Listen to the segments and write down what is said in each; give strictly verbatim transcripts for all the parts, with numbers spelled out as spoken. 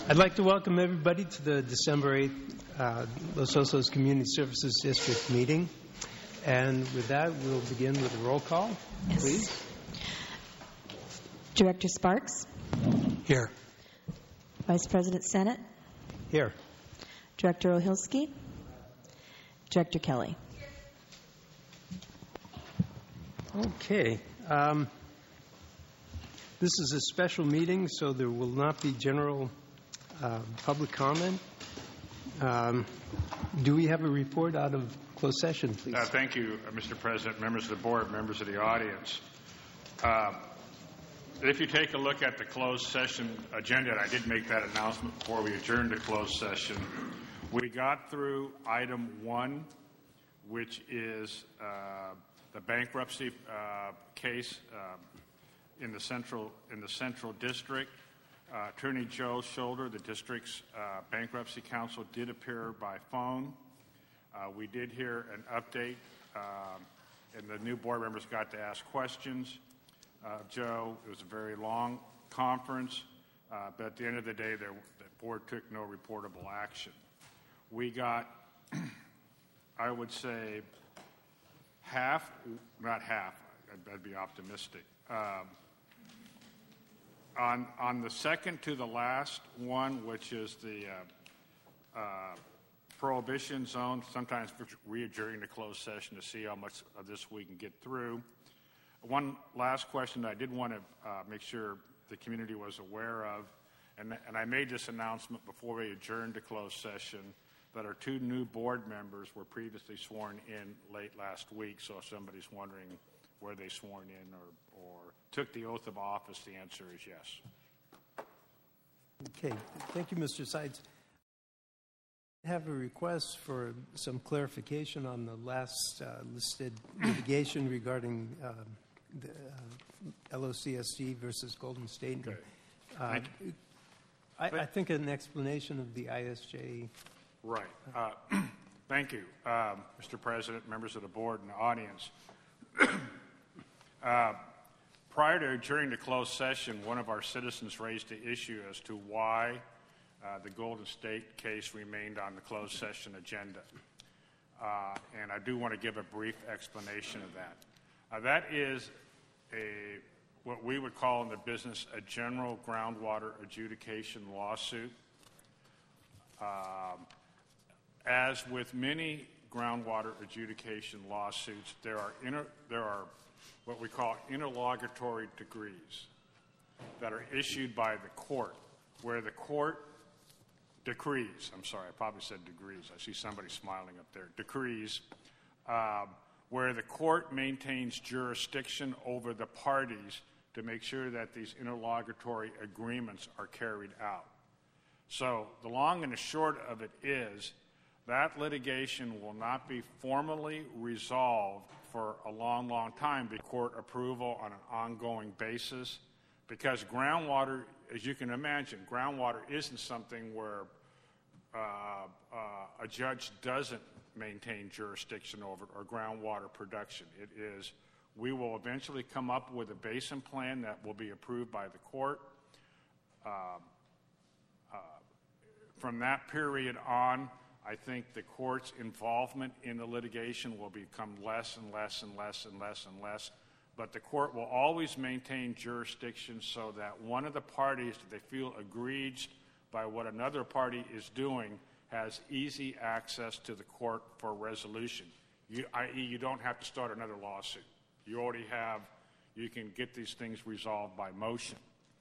I'd like to welcome everybody to the December eighth uh, Los Osos Community Services District meeting. And with that, we'll begin with a roll call, yes. Please. Director Sparks? Here. Vice President Sennett? Here. Director Ohilsky? Director Kelly? Okay. Um, this is a special meeting, so there will not be general uh, public comment. Um, do we have a report out of closed session, please? Uh, thank you, uh, Mister President, members of the board, members of the audience. Uh, if you take a look at the closed session agenda, and I did make that announcement before we adjourned to closed session, we got through item one, which is uh, the bankruptcy uh, case uh, in the central in the central district. Uh, Attorney Joe Shoulder, the district's uh, bankruptcy counsel, did appear by phone. Uh, we did hear an update, uh, and the new board members got to ask questions. Uh, Joe, it was a very long conference, uh, but at the end of the day, there, the board took no reportable action. We got, I would say, half, not half, I'd, I'd be optimistic. Um, on, on the second to the last one, which is the uh, uh, prohibition zone, sometimes we're adjourning to closed session to see how much of this we can get through. One last question I did want to uh, make sure the community was aware of, and, and I made this announcement before we adjourned to closed session, that our two new board members were previously sworn in late last week, so if somebody's wondering were they sworn in or, or took the oath of office, the answer is yes. Okay, thank you, Mister Sides. I have a request for some clarification on the last uh, listed litigation regarding um, the uh, L O C S D versus Golden State. Okay. Uh, I, I think an explanation of the I S J. Right. Uh, thank you, um, Mister President, members of the board and the audience. uh, prior to adjourning to closed session, one of our citizens raised the issue as to why Uh, the Golden State case remained on the closed session agenda. Uh, and I do want to give a brief explanation of that. Uh, that is a what we would call in the business a general groundwater adjudication lawsuit. Um, as with many groundwater adjudication lawsuits, there are, inter, there are what we call interlocutory degrees that are issued by the court, where the court decrees, I'm sorry, I probably said degrees. I see somebody smiling up there. Decrees, um, where the court maintains jurisdiction over the parties to make sure that these interlocutory agreements are carried out. So the long and the short of it is that litigation will not be formally resolved for a long, long time before court approval on an ongoing basis, because groundwater, as you can imagine, groundwater isn't something where uh, uh, a judge doesn't maintain jurisdiction over it, or groundwater production. It is, we will eventually come up with a basin plan that will be approved by the court. Uh, uh, from that period on, I think the court's involvement in the litigation will become less and less and less and less and less. But the court will always maintain jurisdiction so that one of the parties that they feel aggrieved by what another party is doing has easy access to the court for resolution. You, that is, you don't have to start another lawsuit. You already have, you can get these things resolved by motion.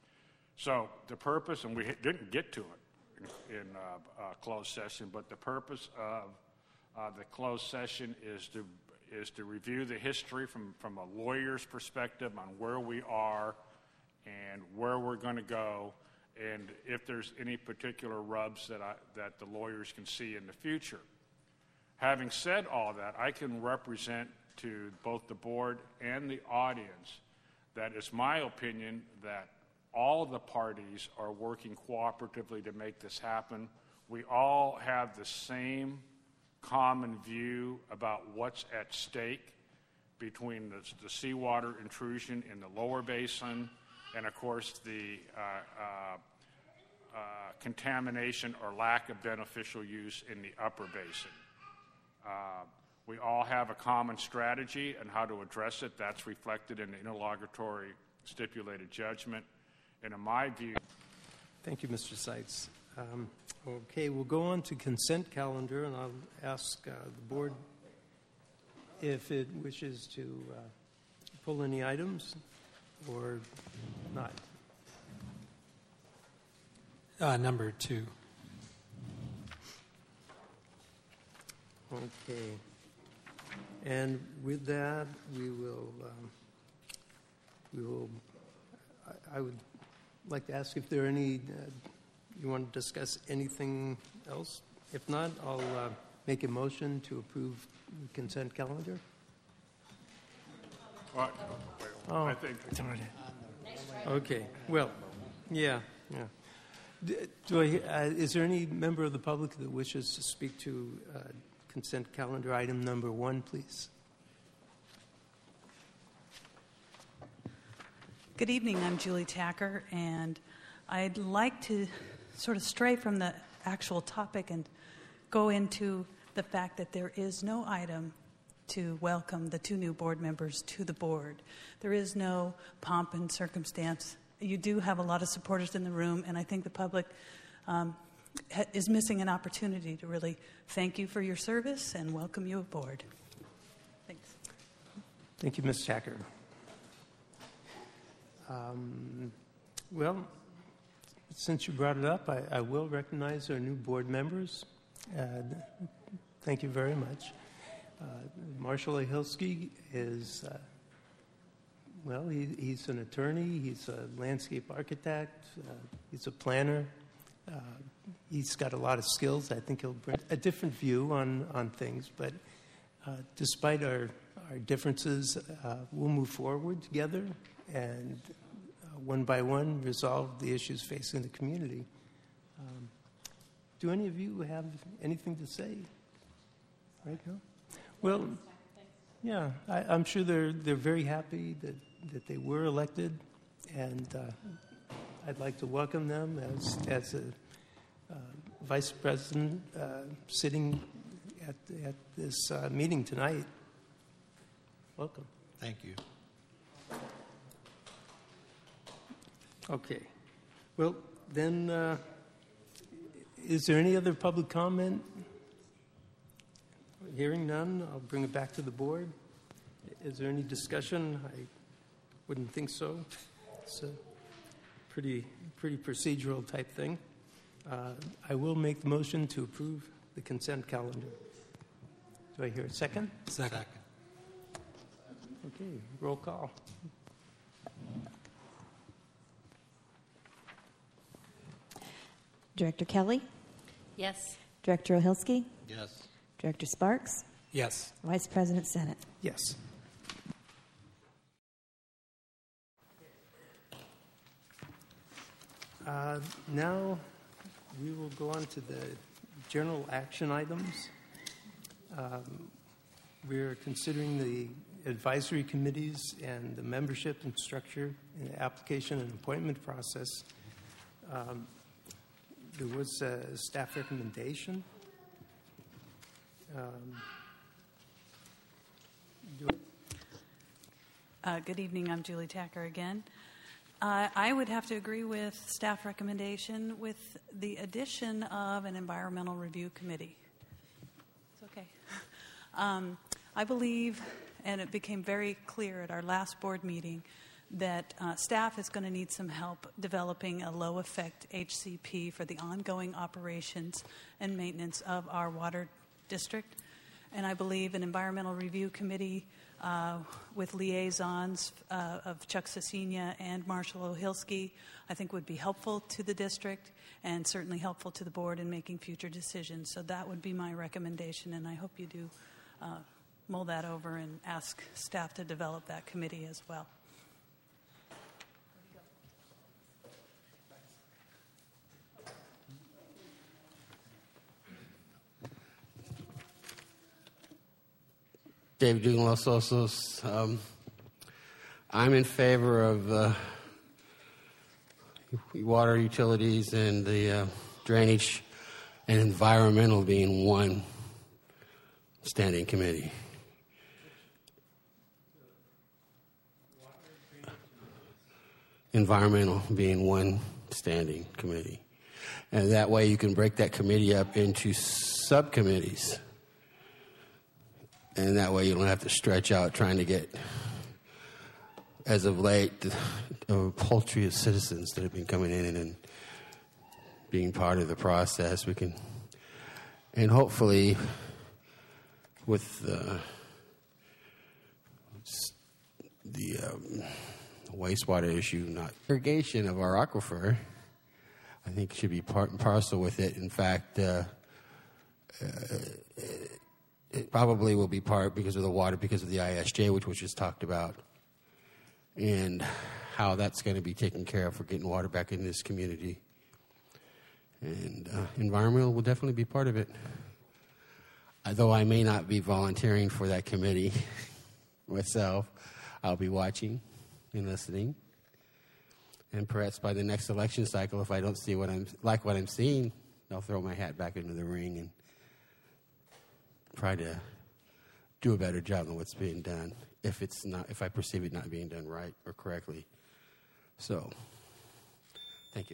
So the purpose, and we didn't get to it in, in uh, uh, closed session, but the purpose of uh, the closed session is to is to review the history from, from a lawyer's perspective on where we are and where we're going to go, and if there's any particular rubs that, I, that the lawyers can see in the future. Having said all that, I can represent to both the board and the audience that it's my opinion that all the parties are working cooperatively to make this happen. We all have the same common view about what's at stake between the, the seawater intrusion in the lower basin and, of course, the uh, uh, uh, contamination or lack of beneficial use in the upper basin. Uh, we all have a common strategy on how to address it. That's reflected in the interlocutory stipulated judgment. And in my view... Thank you, Mister Seitz. Um, okay, we'll go on to consent calendar, and I'll ask uh, the board if it wishes to uh, pull any items or not. Uh, number two. Okay. And with that, we will, um, we will, I, I would like to ask if there are any, uh, you want to discuss anything else? If not, I'll uh, make a motion to approve the consent calendar. Well, Oh, I think... okay, well, yeah, yeah. D- Do I, uh, is there any member of the public that wishes to speak to uh, consent calendar item number one, please? Good evening, I'm Julie Tacker, and I'd like to sort of stray from the actual topic and go into the fact that there is no item to welcome the two new board members to the board. There is no pomp and circumstance. You do have a lot of supporters in the room, and I think the public um, ha- is missing an opportunity to really thank you for your service and welcome you aboard. Thanks. Thank you, Miz Tacker. Um, well, since you brought it up, I, I will recognize our new board members. Uh, thank you very much. Uh, Marshall Ahilski is, uh, well, he, he's an attorney, he's a landscape architect, uh, he's a planner. Uh, he's got a lot of skills. I think he'll bring a different view on, on things, but uh, despite our, our differences, uh, we'll move forward together and uh, one by one resolve the issues facing the community. Um, do any of you have anything to say right now? Well, yeah, I, I'm sure they're they're very happy that, that they were elected, and uh, I'd like to welcome them as as a uh, vice president uh, sitting at at this uh, meeting tonight. Welcome. Thank you. Okay. Well, then, uh, is there any other public comment? Hearing none, I'll bring it back to the board. Is there any discussion? I wouldn't think so. It's a pretty, pretty procedural type thing. Uh, I will make the motion to approve the consent calendar. Do I hear a second? Second. Okay, roll call. Director Kelly, Yes. Director Ohilski, Yes. Director Sparks, Yes. Vice President Sennett. Yes. Uh, now we will go on to the general action items. Um, we're considering the advisory committees and the membership and structure and the application and appointment process. Um, there was a staff recommendation. Um, do it. Uh, good evening, I'm Julie Tacker again. Uh, I would have to agree with staff recommendation with the addition of an environmental review committee. It's okay. Um, I believe, and it became very clear at our last board meeting, that uh, staff is going to need some help developing a low-effect H C P for the ongoing operations and maintenance of our water district. And I believe an environmental review committee uh, with liaisons uh, of Chuck Cecina and Marshall Ohilski, I think would be helpful to the district and certainly helpful to the board in making future decisions. So that would be my recommendation, and I hope you do uh, mull that over and ask staff to develop that committee as well. David Dugan, Los Osos. Um, I'm in favor of uh, water utilities and the uh, drainage and environmental being one standing committee. Environmental being one standing committee. And that way you can break that committee up into subcommittees. And that way you don't have to stretch out trying to get, as of late, a poultry of citizens that have been coming in and being part of the process. We can, and hopefully with the, the um, wastewater issue, not irrigation of our aquifer, I think should be part and parcel with it. In fact, uh, uh, it probably will be part because of the water, because of the I S J, which was just talked about, and how that's going to be taken care of for getting water back in this community. And uh, environmental will definitely be part of it. Although I may not be volunteering for that committee myself, I'll be watching and listening. And perhaps by the next election cycle, if I don't see what I'm like what I'm seeing, I'll throw my hat back into the ring and try to do a better job than what's being done, if it's not, if I perceive it not being done right or correctly. So, thank you.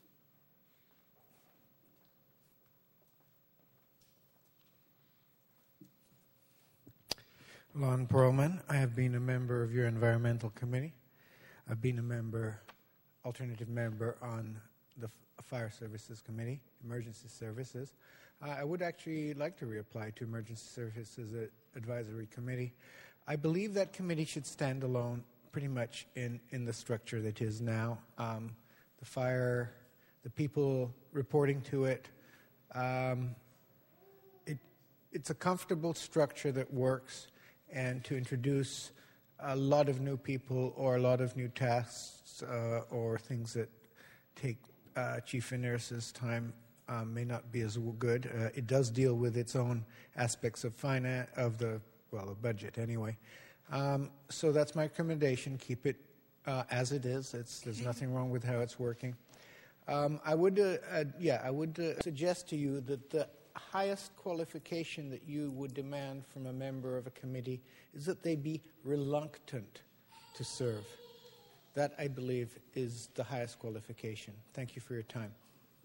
Lon Perlman. I have been a member of your environmental committee. I've been a member, alternative member on the Fire Services Committee, Emergency Services. Uh, I would actually like to reapply to Emergency Services Advisory Committee. I believe that committee should stand alone pretty much in, in the structure that it is now. Um, the fire, the people reporting to it, um, it, it's a comfortable structure that works, and to introduce a lot of new people or a lot of new tasks uh, or things that take uh, Chief Inaris's time um, may not be as good. Uh, it does deal with its own aspects of finance, of the, well, the budget anyway. Um, so that's my recommendation. Keep it uh, as it is. It's, there's nothing wrong with how it's working. Um, I would, uh, uh, yeah, I would uh, suggest to you that the highest qualification that you would demand from a member of a committee is that they be reluctant to serve. That, I believe, is the highest qualification. Thank you for your time.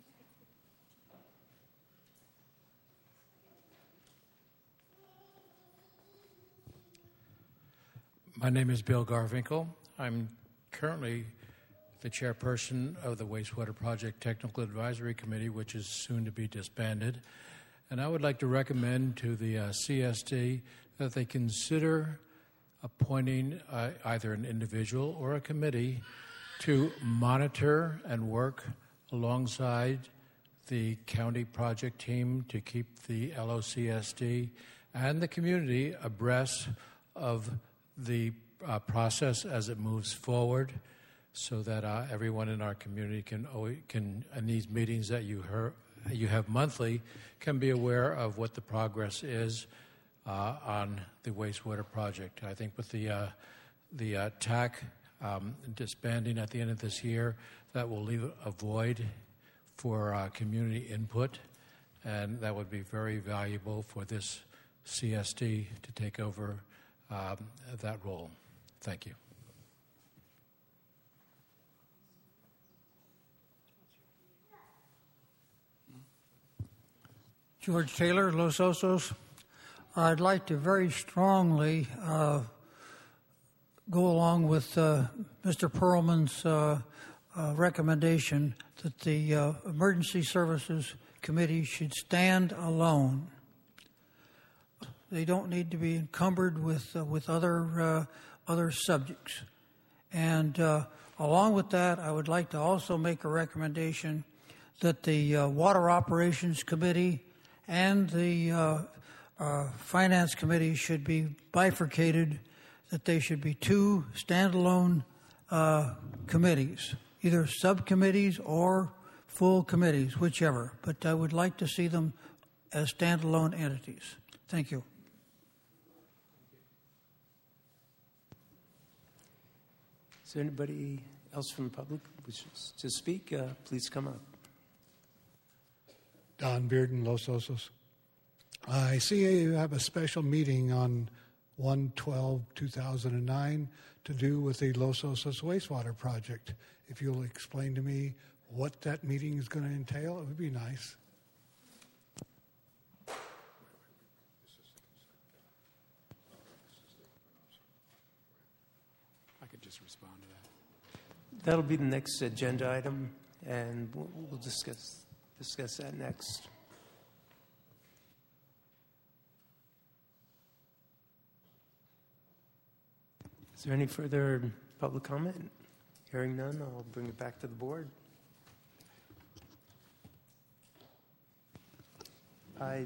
My name is Bill Garfinkel. I'm currently the chairperson of the Wastewater Project Technical Advisory Committee, which is soon to be disbanded. And I would like to recommend to the uh, C S D that they consider appointing uh, either an individual or a committee to monitor and work alongside the county project team to keep the L O C S D and the community abreast of the uh, process as it moves forward, so that uh, everyone in our community can, can in these meetings that you heard, you have monthly, can be aware of what the progress is uh, on the wastewater project. I think with the uh, the uh, T A C um, disbanding at the end of this year, that will leave a void for uh, community input, and that would be very valuable for this C S D to take over um, that role. Thank you. George Taylor, Los Osos. I'd like to very strongly uh, go along with uh, Mister Perlman's uh, uh, recommendation that the uh, Emergency Services Committee should stand alone. They don't need to be encumbered with uh, with other uh, other subjects. And uh, along with that, I would like to also make a recommendation that the uh, Water Operations Committee and the uh, uh, Finance Committee should be bifurcated, that they should be two standalone uh, committees, either subcommittees or full committees, whichever. But I would like to see them as standalone entities. Thank you. Is there anybody else from the public wishes to speak, uh, please come up. Don Bearden, Los Osos. I see you have a special meeting on one twelve two thousand nine to do with the Los Osos wastewater project. If you'll explain to me what that meeting is going to entail, it would be nice. I could just respond to that. That'll be the next agenda item, and we'll, we'll discuss discuss that next. Is there any further public comment? Hearing none, I'll bring it back to the board. I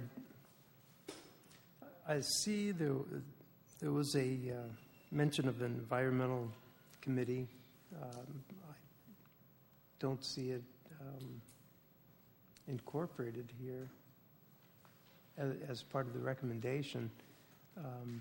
I see there there was a uh, mention of an environmental committee. Um, I don't see it um, incorporated here as, as part of the recommendation. Um,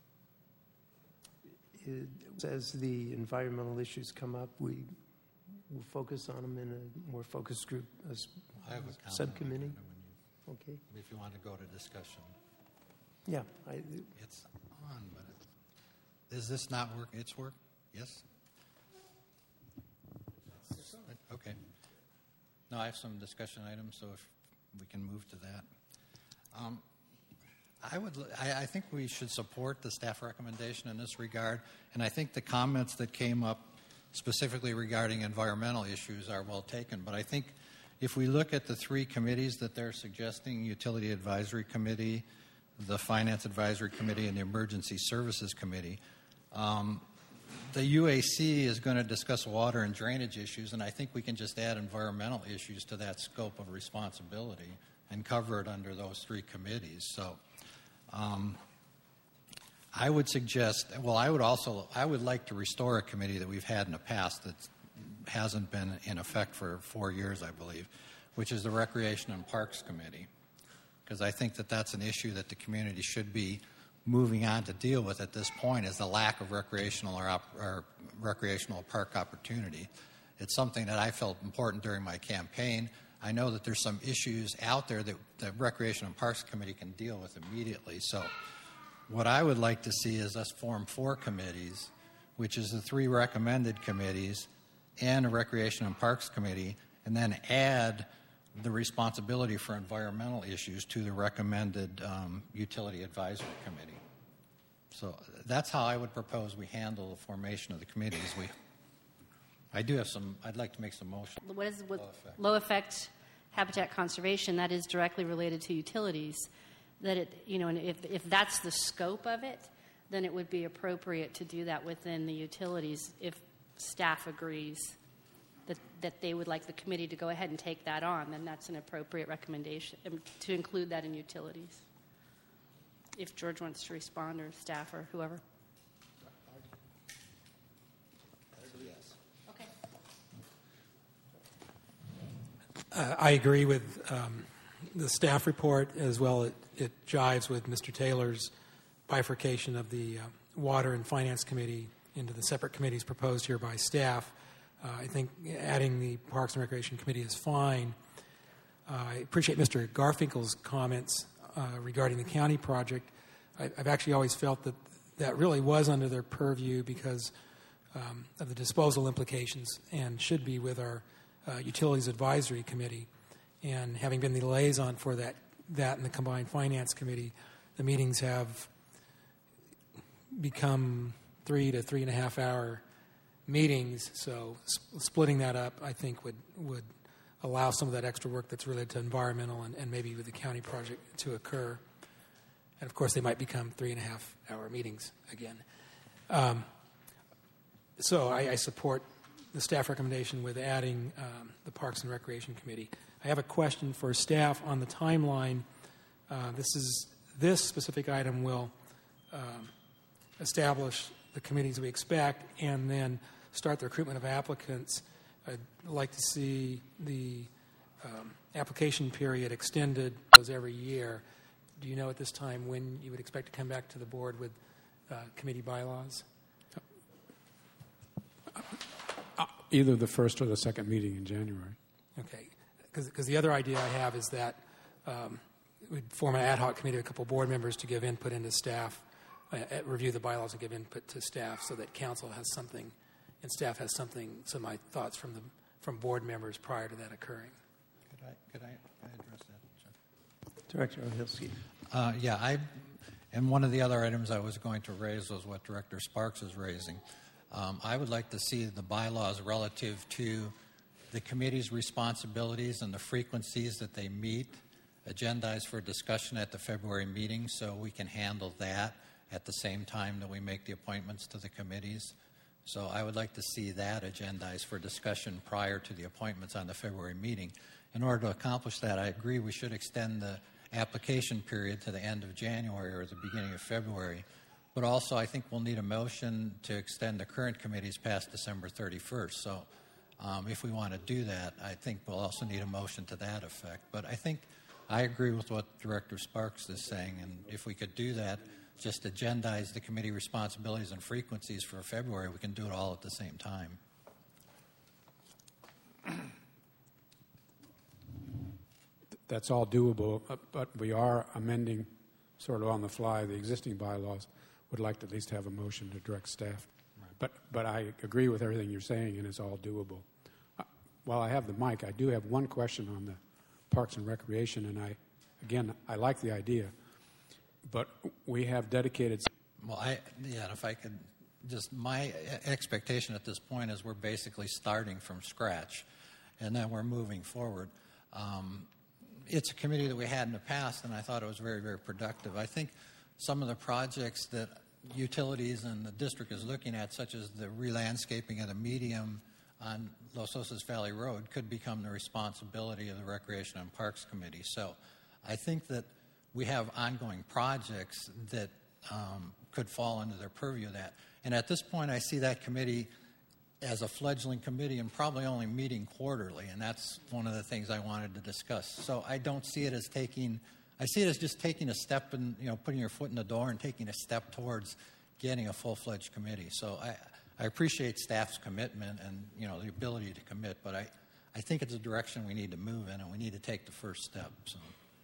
it says the environmental issues come up, we will focus on them in a more focused group as I have a comment subcommittee. on it when you, Okay. if you want to go to discussion. Yeah. I, It's on, but it, is this not working? It's work? Yes? Okay. No, I have some discussion items, so if we can move to that. Um, I would. I, I think we should support the staff recommendation in this regard, and I think the comments that came up specifically regarding environmental issues are well taken. But I think if we look at the three committees that they're suggesting, Utility Advisory Committee, the Finance Advisory Committee, and the Emergency Services Committee, um, the U A C is going to discuss water and drainage issues, and I think we can just add environmental issues to that scope of responsibility and cover it under those three committees. So um, I would suggest, well, I would also, I would like to restore a committee that we've had in the past that hasn't been in effect for four years, I believe, which is the Recreation and Parks Committee, because I think that that's an issue that the community should be moving on to deal with at this point, is the lack of recreational or, op- or recreational park opportunity. It's something that I felt important during my campaign. I know that there's some issues out there that the Recreation and Parks Committee can deal with immediately. So what I would like to see is us form four committees, which is the three recommended committees and a Recreation and Parks Committee, and then add the responsibility for environmental issues to the recommended um, Utility Advisory Committee. So that's how I would propose we handle the formation of the committees. We, I do have some, I'd like to make some motion. What is with low effect. low effect habitat conservation, that is directly related to utilities, that it, you know, and if, if that's the scope of it, then it would be appropriate to do that within the utilities if staff agrees that, that they would like the committee to go ahead and take that on, then that's an appropriate recommendation um, to include that in utilities. If George wants to respond, or staff, or whoever. Okay. Uh, I agree with um, the staff report, as well. It, it jives with Mister Taylor's bifurcation of the uh, Water and Finance Committee into the separate committees proposed here by staff. Uh, I think adding the Parks and Recreation Committee is fine. Uh, I appreciate Mister Garfinkel's comments uh, regarding the county project. I, I've actually always felt that that really was under their purview because um, of the disposal implications, and should be with our uh, Utilities Advisory Committee. And having been the liaison for that, that and the Combined Finance Committee, the meetings have become three to three and a half hour meetings, so sp- splitting that up, I think, would would allow some of that extra work that's related to environmental and, and maybe with the county project to occur. And of course, they might become three and a half hour meetings again. Um, so I, I support the staff recommendation with adding um, the Parks and Recreation Committee. I have a question for staff on the timeline. Uh, this is this specific item will um, establish the committees we expect, and then start the recruitment of applicants. I'd like to see the um, application period extended as every year. Do you know at this time when you would expect to come back to the board with uh, committee bylaws? Uh, either the first or the second meeting in January. Okay. Because the other idea I have is that um, we'd form an ad hoc committee, a couple of board members to give input into staff, uh, review the bylaws and give input to staff so that council has something and staff has something, some of my thoughts from the from board members prior to that occurring. Could I, could I address that, Jeff? Director Ohilski. Uh, yeah, I, and one of the other items I was going to raise was what Director Sparks is raising. Um, I would like to see the bylaws relative to the committee's responsibilities and the frequencies that they meet agendized for discussion at the February meeting so we can handle that at the same time that we make the appointments to the committees. So I would like to see that agendized for discussion prior to the appointments on the February meeting. In order to accomplish that, I agree we should extend the application period to the end of January or the beginning of February. But also, I think we'll need a motion to extend the current committees past December thirty-first. So um, if we want to do that, I think we'll also need a motion to that effect. But I think I agree with what Director Sparks is saying. And if we could do that, just agendize the committee responsibilities and frequencies for February, we can do it all at the same time. That's all doable, but we are amending sort of on the fly the existing bylaws. Would like to at least have a motion to direct staff. Right. But but I agree with everything you're saying, and it's all doable. Uh, while I have the mic, I do have one question on the Parks and Recreation, and I, again, I like the idea, but we have dedicated... Well, I, yeah, if I could just, my expectation at this point is we're basically starting from scratch, and then we're moving forward. Um, it's a committee that we had in the past, and I thought it was very, very productive. I think some of the projects that utilities and the district is looking at, such as the re-landscaping of the medium on Los Osos Valley Road, could become the responsibility of the Recreation and Parks Committee. So I think that we have ongoing projects that um, could fall under their purview of that. And at this point, I see that committee as a fledgling committee and probably only meeting quarterly, and that's one of the things I wanted to discuss. So I don't see it as taking, I see it as just taking a step and, you know, putting your foot in the door and taking a step towards getting a full-fledged committee. So I, I appreciate staff's commitment and, you know, the ability to commit, but I, I think it's a direction we need to move in, and we need to take the first step. So.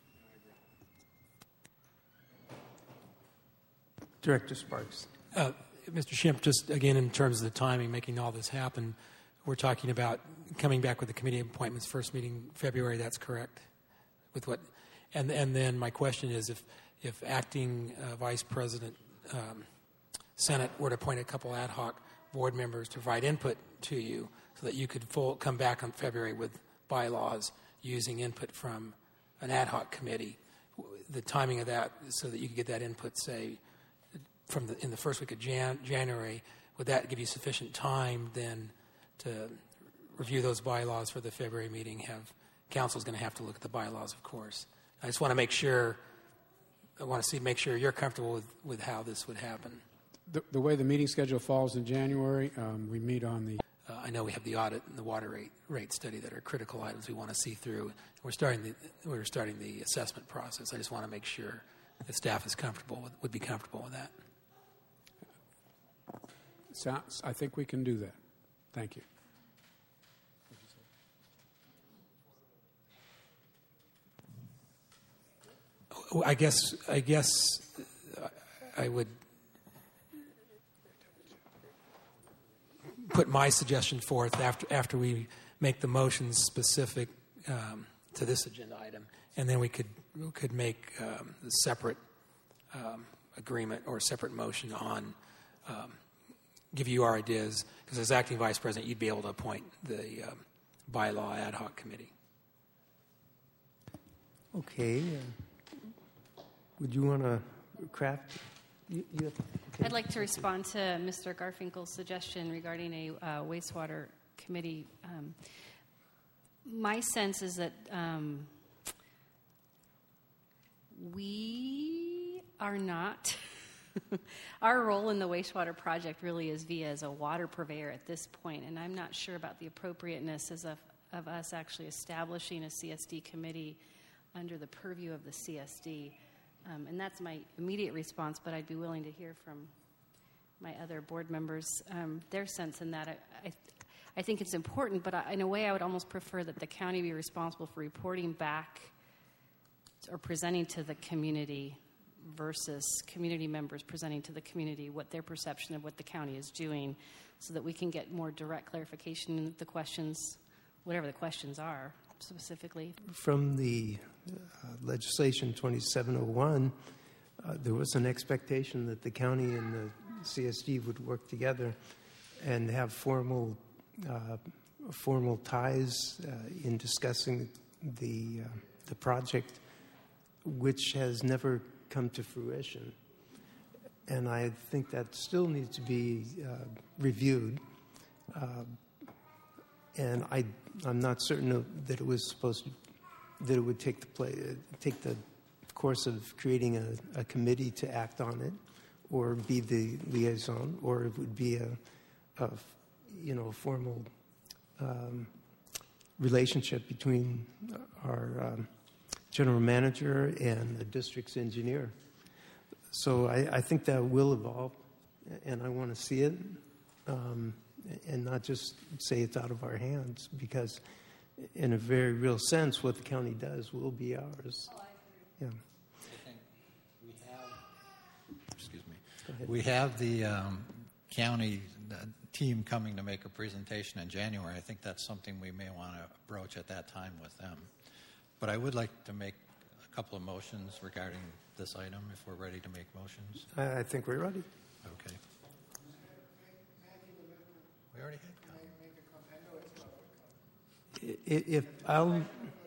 Director Sparks. Uh, Mister Schimpf, just again in terms of the timing, making all this happen, we're talking about coming back with the committee appointments first meeting February. That's correct. With what, and and then my question is, if if acting uh, Vice President um, Senate were to appoint a couple ad hoc board members to provide input to you, so that you could full, come back on February with bylaws using input from an ad hoc committee, the timing of that, so that you could get that input, say, from the, in the first week of Jan, January, would that give you sufficient time then to review those bylaws for the February meeting? Have council's going to have to look at the bylaws, of course. I just want to make sure. I want to see make sure you're comfortable with, with how this would happen. The, the way the meeting schedule falls in January, um, we meet on the. Uh, I know we have the audit and the water rate rate study that are critical items we want to see through. We're starting the we're starting the assessment process. I just want to make sure the staff is comfortable with, would be comfortable with that. Sounds, I think we can do that. Thank you. I guess I guess I would put my suggestion forth after after we make the motions specific um, to this agenda item, and then we could we could make um, a separate um, agreement or a separate motion on. Um, give you our ideas, because as acting vice president, you'd be able to appoint the um, bylaw ad hoc committee. Okay. Uh, would you want to craft? You, you have, okay. I'd like to respond to Mister Garfinkel's suggestion regarding a uh, wastewater committee. Um, my sense is that um, we are not... Our role in the wastewater project really is via as a water purveyor at this point, and I'm not sure about the appropriateness as of, of us actually establishing a C S D committee under the purview of the C S D. Um, and that's my immediate response, but I'd be willing to hear from my other board members um, their sense in that. I, I, I think it's important, but I, in a way I would almost prefer that the county be responsible for reporting back or presenting to the community versus community members presenting to the community what their perception of what the county is doing, so that we can get more direct clarification of the questions, whatever the questions are specifically. From the uh, legislation twenty-seven oh one, uh, there was an expectation that the county and the C S D would work together and have formal uh, formal ties uh, in discussing the uh, the project, which has never come to fruition. And I think that still needs to be uh, reviewed. Uh, and I, I'm not certain of, that it was supposed to, that it would take the play, uh, take the course of creating a, a committee to act on it, or be the liaison, or it would be a, a you know, a formal um, relationship between our um, general manager and the district's engineer. So I, I think that will evolve, and I want to see it, um, and not just say it's out of our hands, because in a very real sense, what the county does will be ours. Oh, I agree. Yeah. I think we have, excuse me, Go ahead. We have the um, county uh, team coming to make a presentation in January. I think that's something we may want to approach at that time with them. But I would like to make a couple of motions regarding this item, if we're ready to make motions. I, I think we're ready. Okay. We already had. If, if I'll,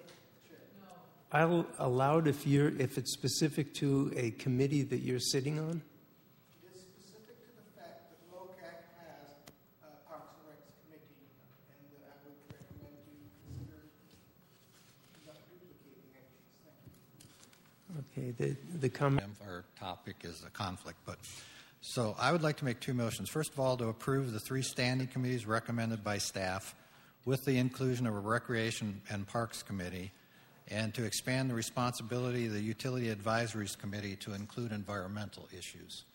I'll allow it if you're if it's specific to a committee that you're sitting on. It is specific to the fact that L O C A C has a Parks and Recs committee, and uh, I would recommend you consider not duplicating actions. Okay. The the comment. Our topic is a conflict, but so I would like to make two motions. First of all, to approve the three standing committees recommended by staff, with the inclusion of a Recreation and Parks Committee, and to expand the responsibility of the Utility Advisories Committee to include environmental issues.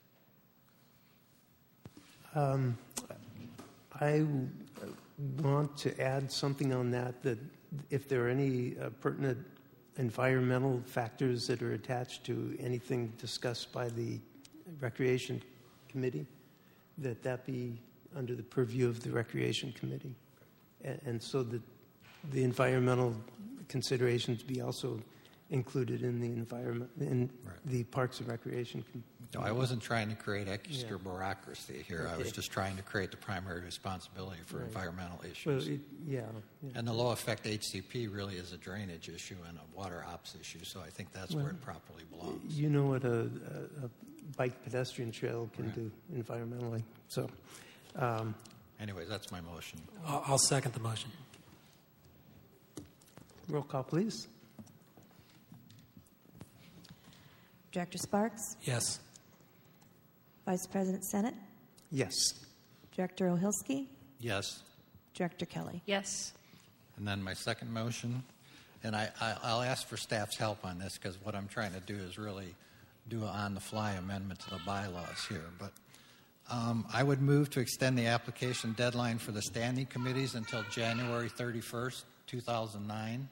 Um, I want to add something on that, that if there are any uh, pertinent environmental factors that are attached to anything discussed by the Recreation Committee, that that be under the purview of the Recreation Committee. And, and so that the environmental considerations be also included in the environment, in right. the Parks and Recreation Committee. No, I wasn't trying to create extra yeah. bureaucracy here. Okay. I was just trying to create the primary responsibility for right. environmental issues. Well, it, yeah, yeah. And the low-effect H C P really is a drainage issue and a water ops issue, so I think that's well, where it properly belongs. You know what a, a, a bike pedestrian trail can right. do environmentally. So, um, anyways, that's my motion. I'll, I'll second the motion. Roll call, please. Director Sparks? Yes. Vice President Sennett? Yes. Director Ohilski? Yes. Director Kelly? Yes. And then my second motion, and I, I, I'll ask for staff's help on this, because what I'm trying to do is really do an on-the-fly amendment to the bylaws here. But um, I would move to extend the application deadline for the standing committees until January thirty-first, two thousand nine.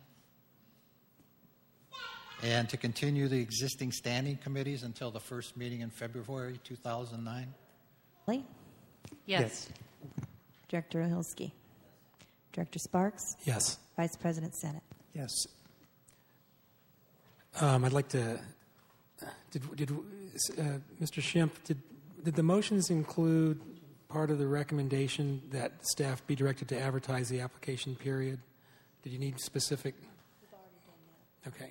And to continue the existing standing committees until the first meeting in February two thousand nine? Kelly? Yes. yes. Director Ohilski? Director Sparks? Yes. Vice President Sennett? Yes. Um, I'd like to. Did, did uh, Mister Schimpf, did, did the motions include part of the recommendation that staff be directed to advertise the application period? Did you need specific? We've already done that. Okay.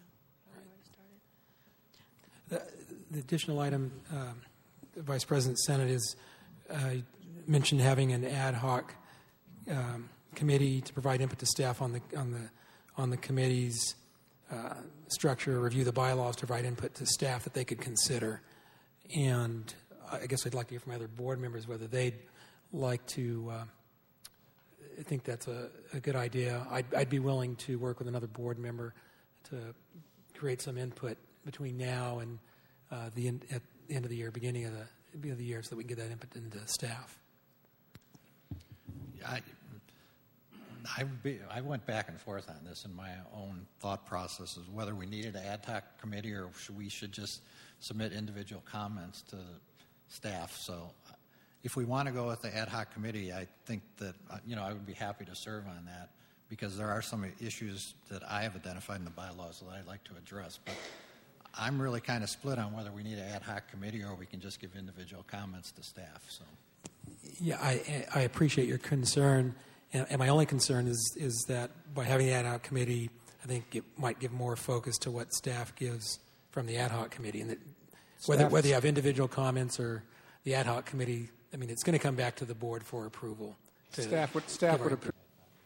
Yeah, already started. The, the additional item, um, Vice President Sennett, is uh, mentioned having an ad hoc um, committee to provide input to staff on the on the on the committee's uh, structure, review the bylaws, to provide input to staff that they could consider. And I guess I'd like to hear from other board members whether they'd like to. Uh, I think that's a, a good idea. I'd, I'd be willing to work with another board member to create some input between now and uh, the end, at the end of the year, beginning of the beginning of the year, so that we can get that input into staff. I, I, be, I went back and forth on this in my own thought process as whether we needed an ad hoc committee or should we should just submit individual comments to staff. So if we want to go with the ad hoc committee, I think that, you know, I would be happy to serve on that because there are some issues that I have identified in the bylaws that I'd like to address. But I'm really kind of split on whether we need an ad hoc committee or we can just give individual comments to staff. So, yeah, I, I appreciate your concern. And my only concern is is that by having the ad hoc committee, I think it might give more focus to what staff gives from the ad hoc committee. And that whether whether you have individual comments or the ad hoc committee, I mean, it's going to come back to the board for approval. Staff would staff would approve.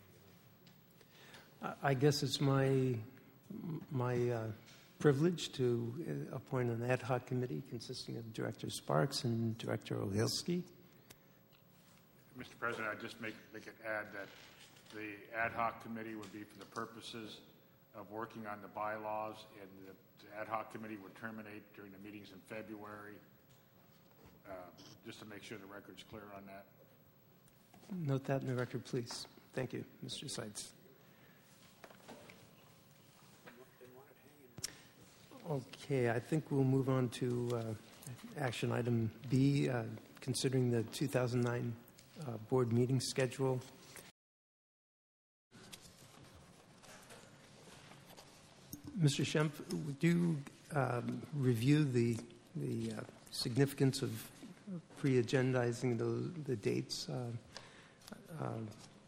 I guess it's my my uh, privilege to appoint an ad hoc committee consisting of Director Sparks and Director Ohilsky. Mister President, I'd just make, make it add that the ad hoc committee would be for the purposes of working on the bylaws, and the, the ad hoc committee would terminate during the meetings in February, uh, just to make sure the record's clear on that. Note that in the record, please. Thank you, Mister Seitz. Okay, I think we'll move on to uh, action item B, uh, considering the two thousand nine Uh, board meeting schedule. Mister Schempf, would you um, review the the uh, significance of pre-agendizing the, the dates? Uh, uh,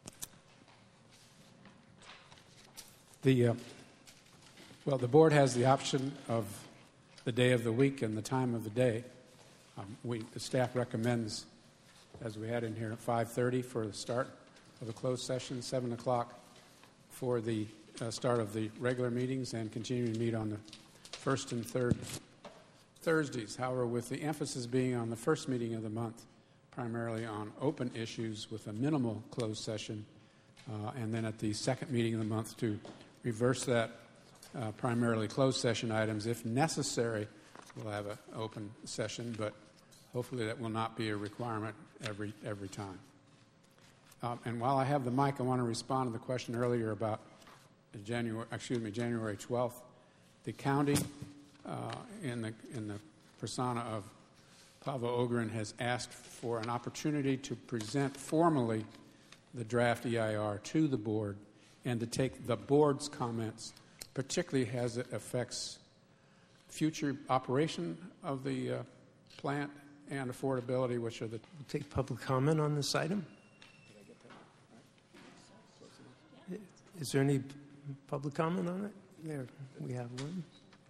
the uh, well, the board has the option of the day of the week and the time of the day. Um, we the staff recommends, as we had in here, at five thirty for the start of the closed session, seven o'clock for the uh, start of the regular meetings, and continuing to meet on the first and third Thursdays. However, with the emphasis being on the first meeting of the month, primarily on open issues with a minimal closed session, uh, and then at the second meeting of the month to reverse that, uh, primarily closed session items. If necessary, we'll have an open session, but hopefully that will not be a requirement every every time. Um, and while I have the mic, I want to respond to the question earlier about January, excuse me, January twelfth. The county, uh, in the in the persona of Paavo Ogren, has asked for an opportunity to present formally the draft E I R to the board and to take the board's comments, particularly as it affects future operation of the uh, plant and affordability, which are the... We'll take public comment on this item. Is there any public comment on it? There, we have one.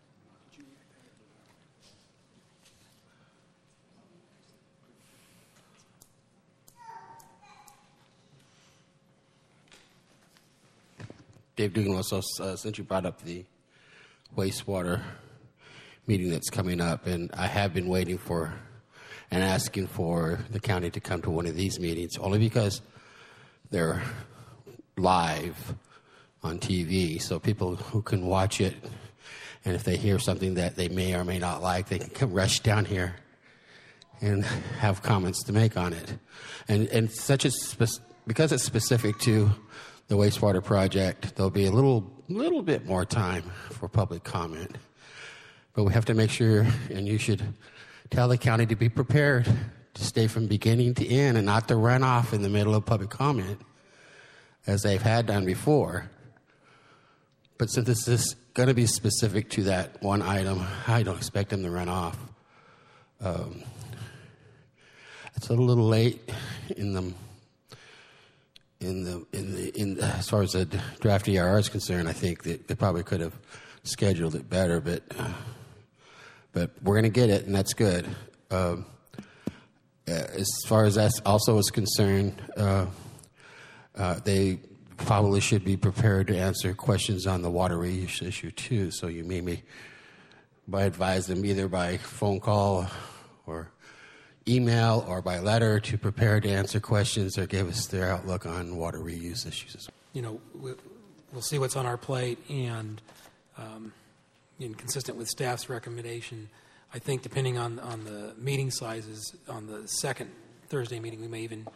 Dave Dugan, also, uh, since you brought up the wastewater meeting that's coming up, and I have been waiting for and asking for the county to come to one of these meetings, only because they're live on T V, so people who can watch it, and if they hear something that they may or may not like, they can come rush down here and have comments to make on it. And and such a spe- because it's specific to the wastewater project, there'll be a little little bit more time for public comment. But we have to make sure, and you should tell the county to be prepared to stay from beginning to end and not to run off in the middle of public comment, as they've had done before. But since this is going to be specific to that one item, I don't expect them to run off. Um, it's a little late in the in the in the in the, as far as the draft E I R is concerned. I think that they probably could have scheduled it better, but uh, but we're going to get it, and that's good. Um, as far as that also is concerned, uh, uh, they probably should be prepared to answer questions on the water reuse issue too. So you maybe by advise them either by phone call or email or by letter to prepare to answer questions or give us their outlook on water reuse issues. You know, we'll see what's on our plate, and um, in consistent with staff's recommendation, I think depending on, on the meeting sizes, on the second Thursday meeting, we may even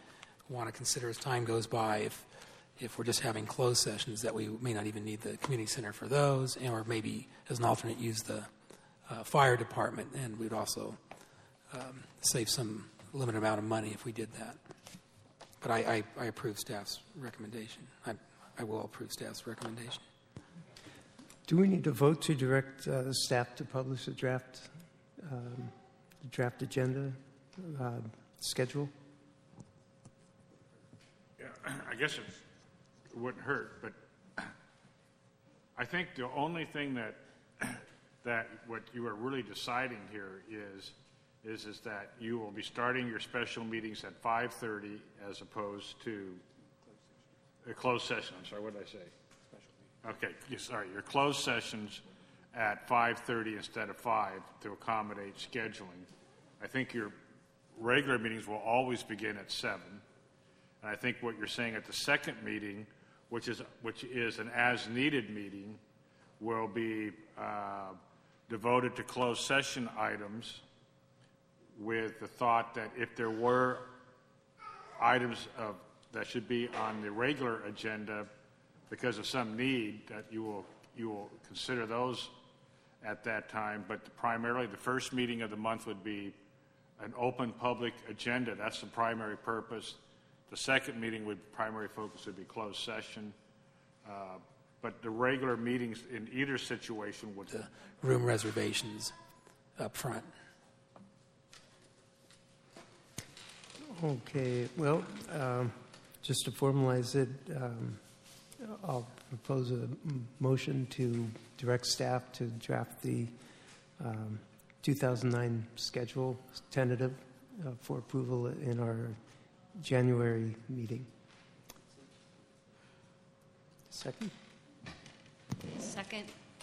want to consider as time goes by if if we're just having closed sessions, that we may not even need the community center for those, or maybe as an alternate use the uh, fire department, and we'd also um, save some limited amount of money if we did that. But I, I, I approve staff's recommendation. I, I will approve staff's recommendation. Do we need to vote to direct uh, staff to publish a draft, um, draft agenda uh, schedule? Yeah, I guess it's it wouldn't hurt, but I think the only thing that that what you are really deciding here is is is that you will be starting your special meetings at five thirty as opposed to a closed session. I'm sorry, what did I say? Okay, sorry, your closed sessions at five thirty instead of five to accommodate scheduling. I think your regular meetings will always begin at seven. And I think what you're saying at the second meeting, which is which is an as-needed meeting, will be uh, devoted to closed session items with the thought that if there were items of, that should be on the regular agenda because of some need, that you will you will consider those at that time. But primarily the first meeting of the month would be an open public agenda. That's the primary purpose. The second meeting would primary focus would be closed session. Uh, but the regular meetings in either situation would... The room reservations up front. Okay, well, um, just to formalize it, um, I'll propose a m- motion to direct staff to draft the um, two thousand nine schedule tentative uh, for approval in our January meeting. Second? Second.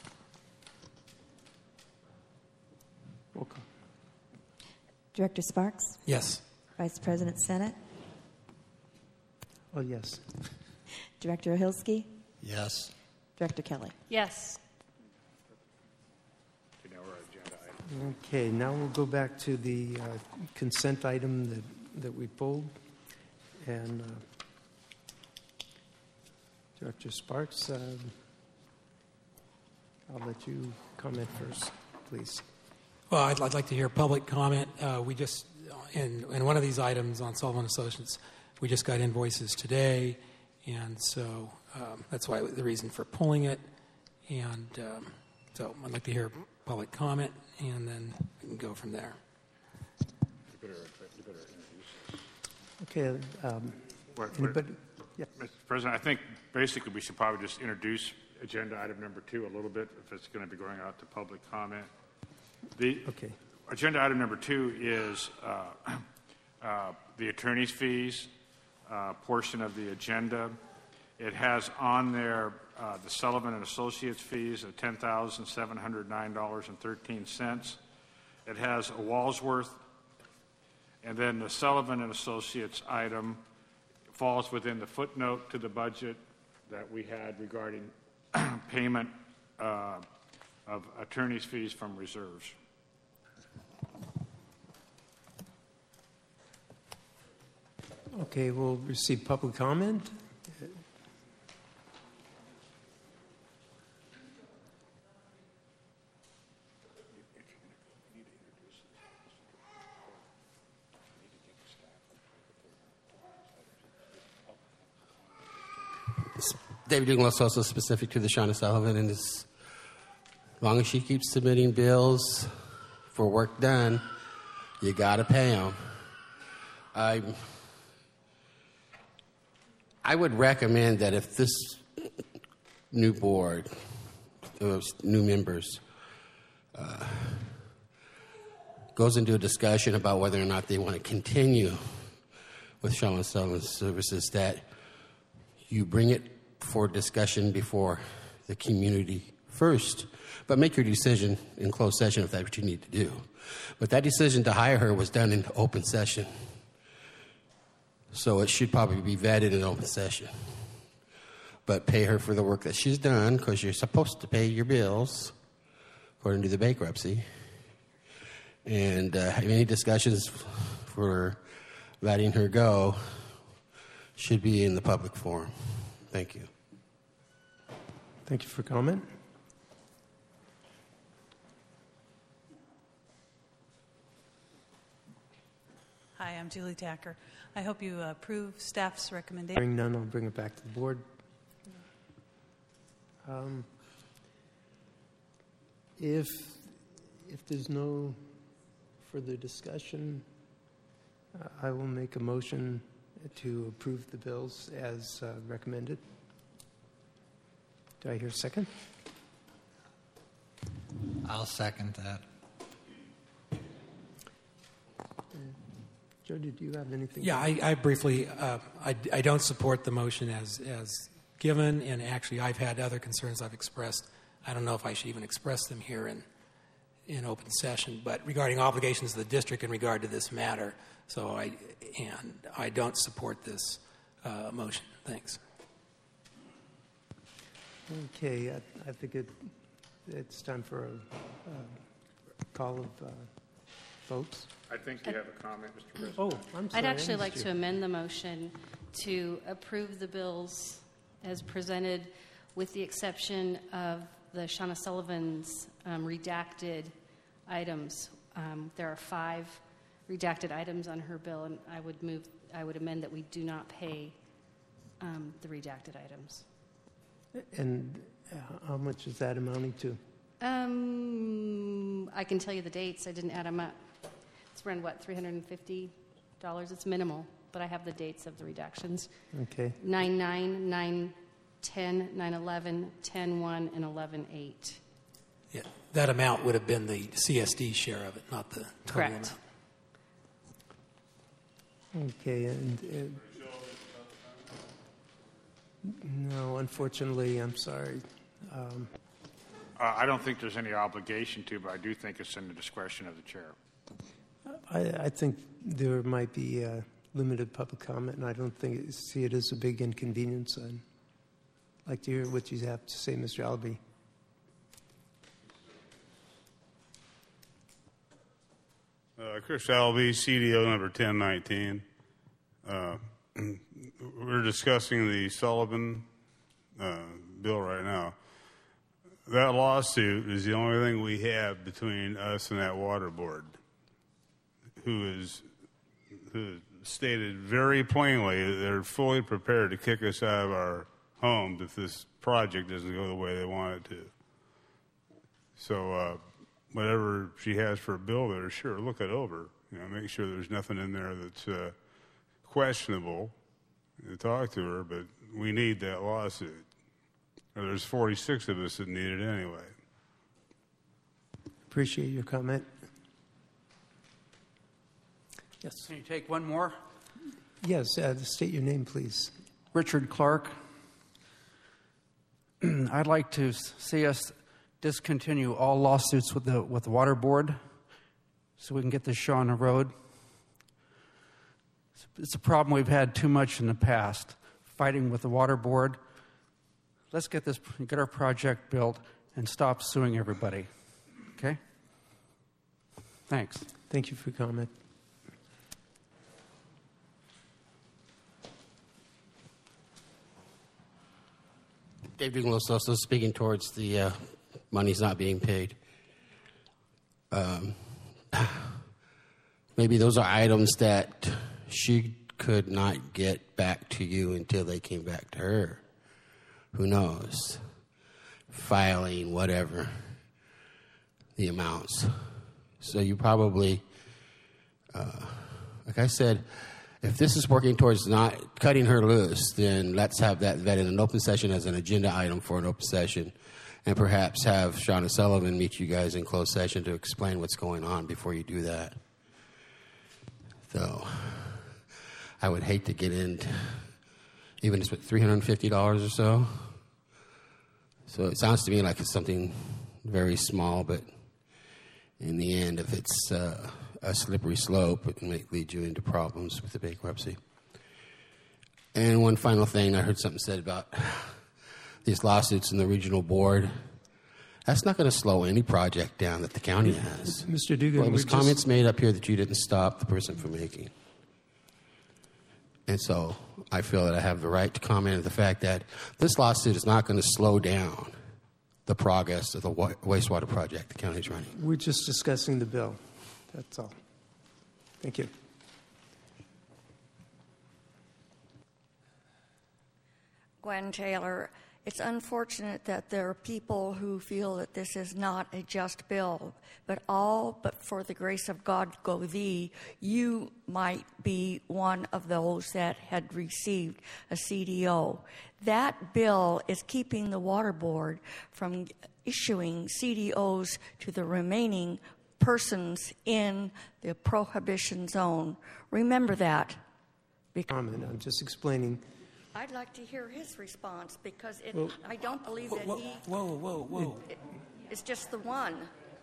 Roll call. Director Sparks? Yes. Vice President Sennett? Oh, yes. Director Ohilski? Yes. Director Kelly? Yes. Okay, now we're at agenda item. Okay, now we'll go back to the uh, consent item that, that we pulled. And uh, Director Sparks, uh, I'll let you comment first, please. Well, I'd, I'd like to hear public comment. Uh, we just, in, in one of these items on Sullivan Associates, we just got invoices today, and so um, that's why the reason for pulling it. And um, so I'd like to hear public comment, and then we can go from there. You better, you better introduce this. Okay. Um, What- what- anybody? Yeah. Mister President, I think basically we should probably just introduce agenda item number two a little bit if it's going to be going out to public comment. The Okay. agenda item number two is uh, uh, the attorney's fees uh, portion of the agenda. It has on there uh, the Sullivan and Associates fees of ten thousand seven hundred nine dollars and thirteen cents. It has a Walsworth, and then the Sullivan and Associates item falls within the footnote to the budget that we had regarding payment uh, of attorney's fees from reserves. Okay, we'll receive public comment. David Dingler is also specific to the Shauna Sullivan, and as long as she keeps submitting bills for work done, you got to pay them. I I would recommend that if this new board, those new members, uh, goes into a discussion about whether or not they want to continue with Shauna Sullivan services, that you bring it for discussion before the community first, but make your decision in closed session if that's what you need to do. But that decision to hire her was done in open session, so it should probably be vetted in open session. But pay her for the work that she's done, because you're supposed to pay your bills according to the bankruptcy. And uh, have any discussions for letting her go, should be in the public forum. Thank you. Thank you for comment. Hi, I'm Julie Tacker. I hope you approve staff's recommendation. Hearing none, I'll bring it back to the board. Um, if if there's no further discussion, uh, I will make a motion to approve the bills as uh, recommended. Do I hear a second? I'll second that. Joe, did you have anything? Yeah, I, I briefly, uh, I, I don't support the motion as, as given, and actually I've had other concerns I've expressed. I don't know if I should even express them here in, in open session, but regarding obligations of the district in regard to this matter. So I, and I don't support this uh, motion. Thanks. Okay, I, I think it, it's time for a, a call of uh, votes. I think you have a comment, Mister President. Oh, I'm sorry. I'd actually I like missed to you. amend the motion to approve the bills as presented with the exception of the Shauna Sullivan's um, redacted items. Um, there are five redacted items on her bill, and I would move, I would amend that we do not pay um, the redacted items. And uh, how much is that amounting to? Um, I can tell you the dates. I didn't add them up. It's around, what, three hundred fifty dollars? It's minimal, but I have the dates of the reductions. Okay. nine nine, nine ten, nine eleven, ten one, and eleven eight. Yeah, that amount would have been the C S D share of it, not the total Correct. amount. Okay, and uh, no, unfortunately, I'm sorry. Um, Uh, I don't think there's any obligation to, but I do think it's in the discretion of the chair. I, I think there might be uh, limited public comment, and I don't think see it as a big inconvenience. I'd like to hear what you have to say, Mister Albee. Uh, Chris Albee, C D O number ten nineteen. Uh, we're discussing the Sullivan uh, bill right now. That lawsuit is the only thing we have between us and that water board, who is who stated very plainly that they're fully prepared to kick us out of our homes if this project doesn't go the way they want it to. So uh, whatever she has for a bill there, sure, look it over. You know, make sure there's nothing in there that's uh, questionable. You talk to her, but we need that lawsuit. Or there's forty-six of us that need it anyway. Appreciate your comment. Yes. Can you take one more? Yes, uh, state your name, please. Richard Clark. I'd like to see us discontinue all lawsuits with the with the water board so we can get this show on the road. It's a problem we've had too much in the past, fighting with the water board. Let's get this, get our project built and stop suing everybody. Okay? Thanks. Thank you for your comment. David Lososo speaking towards the uh, money's not being paid. Um, maybe those are items that she could not get back to you until they came back to her. Who knows? Filing, whatever, the amounts. So you probably, uh, like I said, if this is working towards not cutting her loose, then let's have that vetted in an open session as an agenda item for an open session, and perhaps have Shauna Sullivan meet you guys in closed session to explain what's going on before you do that. So I would hate to get into, even it's what, three hundred fifty dollars or so. So it sounds to me like it's something very small, but in the end, if it's uh, a slippery slope, it may lead you into problems with the bankruptcy. And one final thing, I heard something said about these lawsuits in the regional board. That's not going to slow any project down that the county has. Mister Dugan, well, it was we're comments just... made up here that you didn't stop the person from making. And so I feel that I have the right to comment on the fact that this lawsuit is not going to slow down the progress of the wa- wastewater project the county is running. We're just discussing the bill. That's all. Thank you. Gwen Taylor, it's unfortunate that there are people who feel that this is not a just bill, but all but for the grace of God go thee, you might be one of those that had received a C D O. That bill is keeping the Water Board from issuing C D Os to the remaining persons in the prohibition zone. Remember that. Comment. I'm just explaining. I'd like to hear his response because it, Well, I don't believe that whoa, he. Whoa, whoa, whoa! It, it's just the one.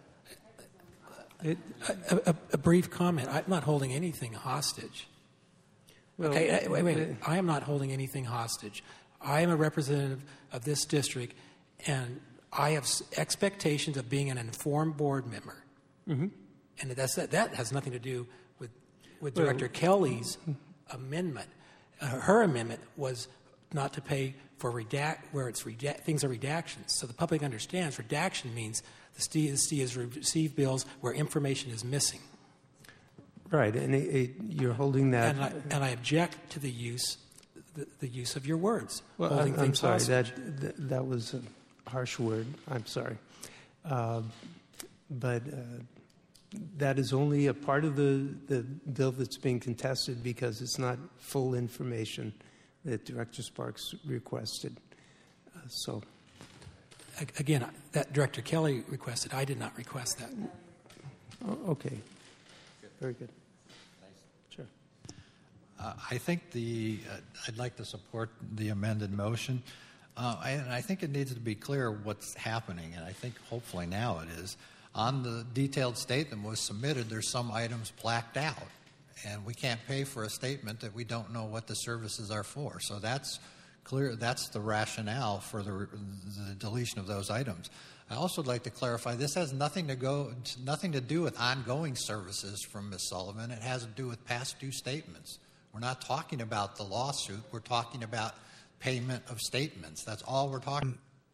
It, a, a, a brief comment. I'm not holding anything hostage. Well, okay, wait, wait, wait. uh, I am not holding anything hostage. I am a representative of this district, and I have expectations of being an informed board member. Mm-hmm. And that's, that, that has nothing to do with, with Well, Director Kelly's amendment. Uh, her amendment was not to pay for redact where it's redact, things are redactions. So the public understands redaction means the C S D has received bills where information is missing. Right, and it, it, you're holding that. And I, and I object to the use the, the use of your words. Well, holding I, I'm things sorry. hostage. That, that that was a harsh word. I'm sorry, uh, but uh, that is only a part of the, the bill that's being contested because it's not full information that Director Sparks requested. Uh, so, Again, that Director Kelly requested. I did not request that. oh, okay, very good. Sure. Uh, I think the uh, I'd like to support the amended motion. Uh, I, and I think it needs to be clear what's happening, and I think hopefully now it is. On the detailed statement was submitted, there's some items blacked out, and we can't pay for a statement that we don't know what the services are for. So that's clear. That's the rationale for the, the deletion of those items. I also would like to clarify this has nothing to go, nothing to do with ongoing services from Miz Sullivan. It has to do with past due statements. We're not talking about the lawsuit. We're talking about payment of statements. That's all we're talking.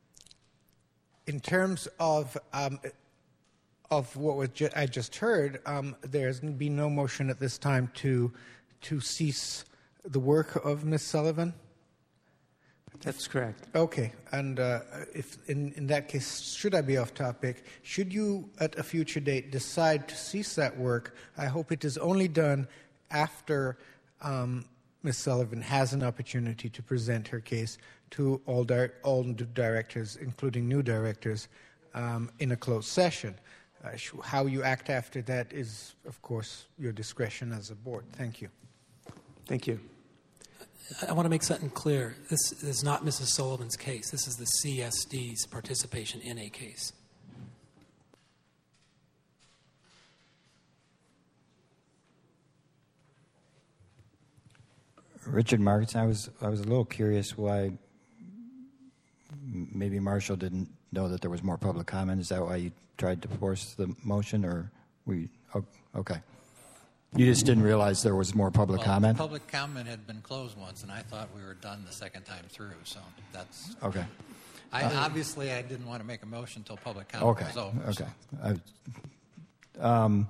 In terms of um, of what was ju- I just heard, um, there's been no motion at this time to to cease the work of Miz Sullivan. That's correct. Okay, and uh, if in, in that case, should I be off topic, should you at a future date decide to cease that work, I hope it is only done after um, Miz Sullivan has an opportunity to present her case to all, di- all directors, including new directors, um, in a closed session. Uh, sh- how you act after that is, of course, your discretion as a board. Thank you. Thank you. I want to make something clear. This is not Missus Sullivan's case. This is the C S D's participation in a case. Richard Marks, I was I was a little curious why maybe Marshall didn't know that there was more public comment. Is that why you tried to force the motion, or we? Oh, okay. You just didn't realize there was more public well, comment? Public comment had been closed once, and I thought we were done the second time through. So that's okay. I Uh, obviously I didn't want to make a motion until public comment Okay. was over. Okay. I, um,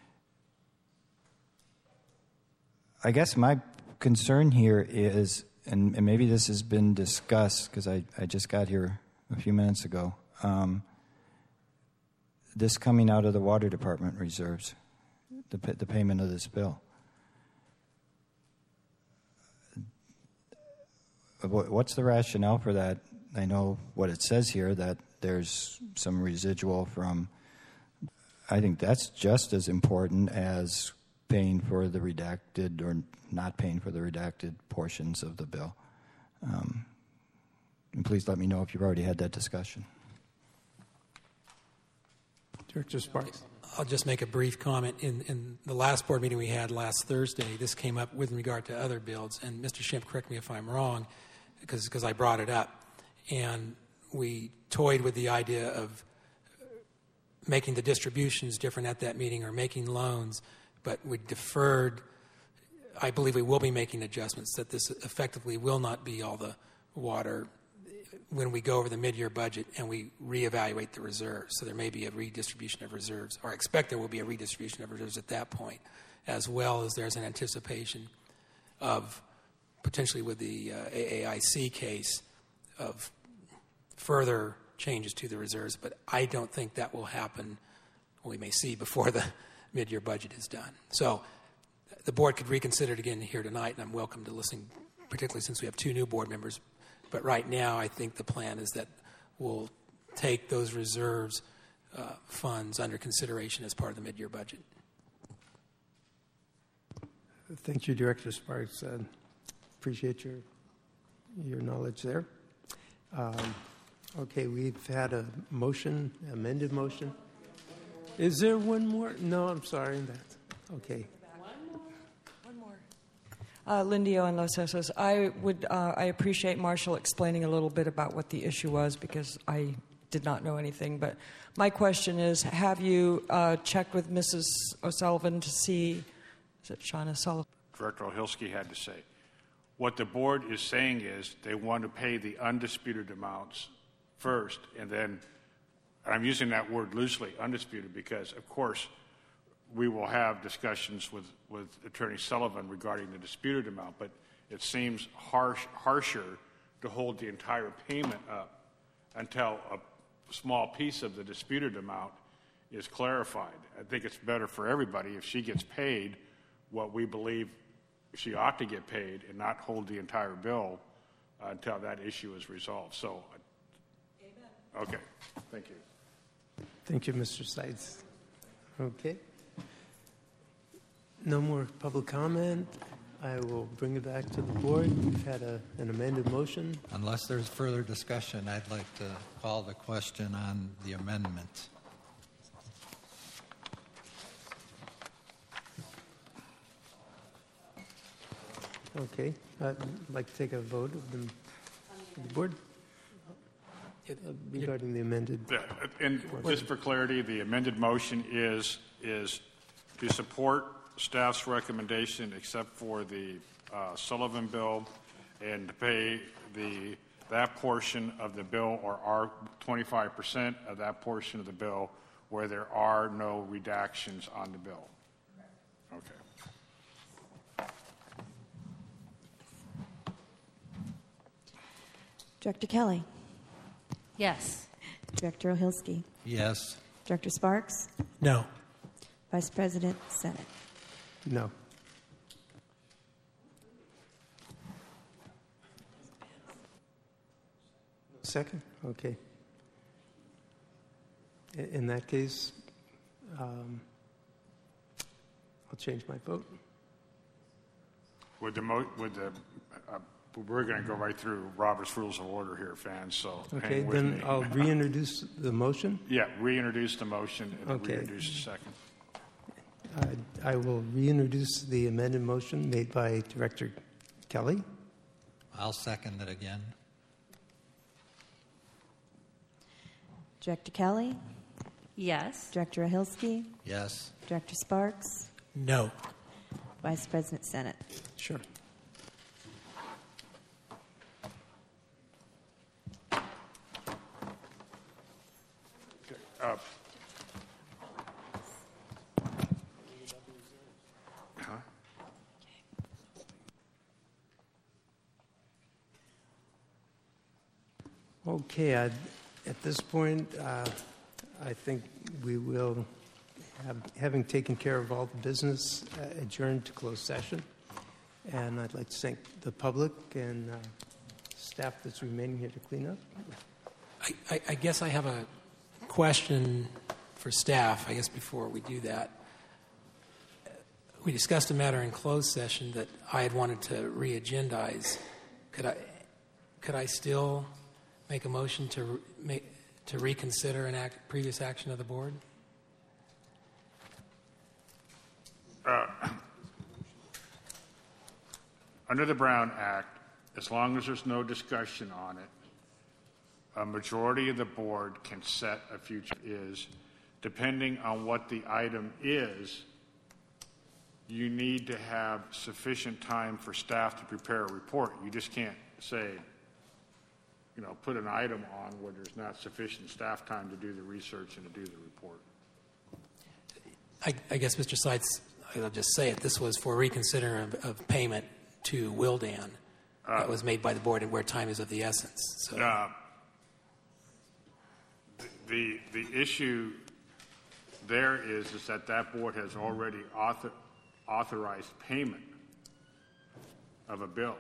I guess my concern here is, and, and maybe this has been discussed because I, I just got here a few minutes ago. Um, this coming out of the water department reserves. The, the payment of this bill. What's the rationale for that? I know what it says here, that there's some residual from, I think that's just as important as paying for the redacted or not paying for the redacted portions of the bill. Um, and please let me know if you've already had that discussion. Director Sparks. I'll just make a brief comment. In, in the last board meeting we had last Thursday, this came up with regard to other bills. And Mister Schimpf, correct me if I'm wrong, because because I brought it up. And we toyed with the idea of making the distributions different at that meeting or making loans, but we deferred I believe we will be making adjustments, that this effectively will not be all the water when we go over the mid-year budget and we reevaluate the reserves. So there may be a redistribution of reserves, or I expect there will be a redistribution of reserves at that point, as well as there's an anticipation of potentially with the uh, A A I C case of further changes to the reserves, but I don't think that will happen, we may see, before the mid-year budget is done. So the board could reconsider it again here tonight, and I'm welcome to listen, particularly since we have two new board members. But right now, I think the plan is that we'll take those reserves uh, funds under consideration as part of the mid-year budget. Thank you, Director Sparks. Uh, appreciate your your knowledge there. Um, okay, we've had a motion, amended motion. Is there one more? No, I'm sorry. That's okay. Uh, Lindy Owen, Los Osos. I would, uh, I appreciate Marshall explaining a little bit about what the issue was, because I did not know anything. But my question is, have you uh, checked with Missus O'Sullivan to see, is it Shauna Sullivan? Director Ohilsky had to say. What the board is saying is they want to pay the undisputed amounts first, and then, and I'm using that word loosely, undisputed, because, of course, we will have discussions with, with Attorney Sullivan regarding the disputed amount, but it seems harsh, harsher to hold the entire payment up until a small piece of the disputed amount is clarified. I think it's better for everybody if she gets paid what we believe she ought to get paid and not hold the entire bill uh, until that issue is resolved. So, Amen. Okay, thank you. Thank you, Mister Sides. Okay. No more public comment. I will bring it back to the board. We've had a, an amended motion. Unless there's further discussion, I'd like to call the question on the amendment. Okay. I'd like to take a vote of the, of the board uh, regarding the amended. Yeah, and just for clarity, the amended motion is is to support staff's recommendation except for the uh, Sullivan bill, and to pay the that portion of the bill, or our twenty-five percent of that portion of the bill, where there are no redactions on the bill. Okay. Director Kelly. Yes. Director Ohilsky. Yes. Director Sparks. No. Vice President Senate. No. Second? Okay. I- In that case, um, I'll change my vote. With the mo- with the uh, we're going to go right through Robert's Rules of Order here, fans. So Okay, hang with then me. I'll reintroduce the motion. Yeah, reintroduce the motion and Okay. reintroduce the second. I I will reintroduce the amended motion made by Director Kelly. I'll second it again. Director Kelly. Yes. Director Ohilsky. Yes. Director Sparks. No. Vice President Senate. Sure. Uh, huh? Okay, I- at this point, uh, I think we will, have, having taken care of all the business, uh, adjourn to closed session. And I'd like to thank the public and uh, staff that's remaining here to clean up. I, I, I guess I have a question for staff, I guess, before we do that. We discussed a matter in closed session that I had wanted to re-agendize. Could I, could I still make a motion to re- make, to reconsider an act, previous action of the board? Uh, under the Brown Act, as long as there's no discussion on it, a majority of the board can set a future is, depending on what the item is, you need to have sufficient time for staff to prepare a report. You just can't say, you know, put an item on where there's not sufficient staff time to do the research and to do the report. I, I guess, Mister Seitz, I'll just say it. This was for reconsider of, of payment to Wildan Uh, that was made by the board, and where time is of the essence. So. Uh, the the issue there is is that that board has already author, authorized payment of a bill.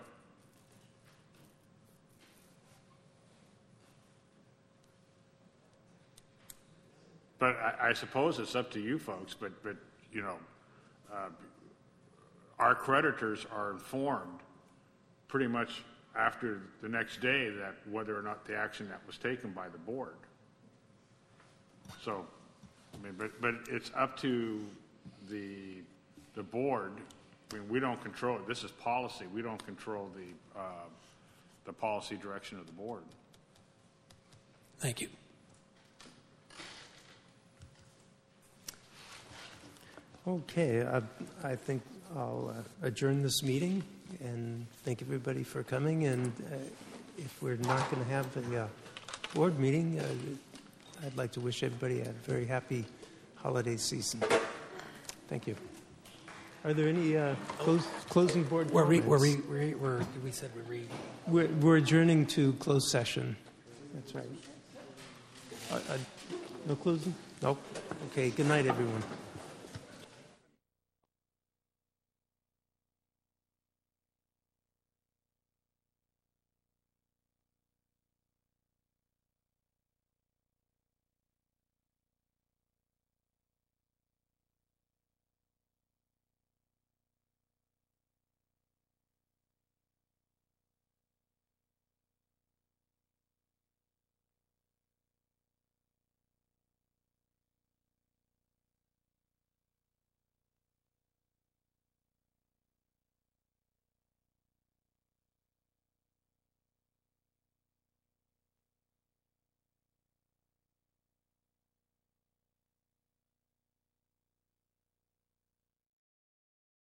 But I, I suppose it's up to you folks. But but you know, uh, our creditors are informed pretty much after the next day that whether or not the action that was taken by the board. So, I mean, but but it's up to the the board. I mean, we don't control it. This is policy. We don't control the uh, the policy direction of the board. Thank you. Okay, I, I think I'll uh, adjourn this meeting and thank everybody for coming. And uh, if we're not going to have a uh, board meeting, uh, I'd like to wish everybody a very happy holiday season. Thank you. Are there any uh, close, closing board We're, re, comments? we're, re, we're, we're, we said we're re. We're, we're adjourning to closed session. That's right. Uh, uh, no closing? Nope. Okay, good night, everyone.